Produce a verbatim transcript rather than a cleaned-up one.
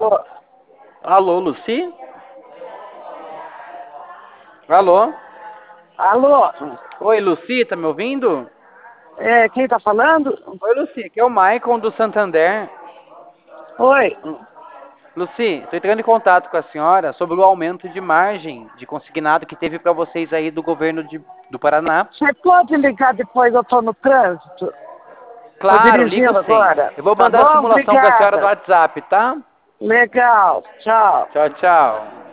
Alô? Alô, Lucy? Alô? Alô? Oi, Lucy, tá me ouvindo? É, quem tá falando? Oi, Lucy, aqui é o Maicon do Santander. Oi. Lucy, estou entrando em contato com a senhora sobre o aumento de margem de consignado que teve para vocês aí do governo de, do Paraná. Você pode ligar depois, eu tô no trânsito? Tô Claro, ligo dirigindo sim. agora. Eu vou Tá mandar a bom? simulação para a senhora no Obrigada. WhatsApp, tá? Legal. Tchau. Tchau, tchau.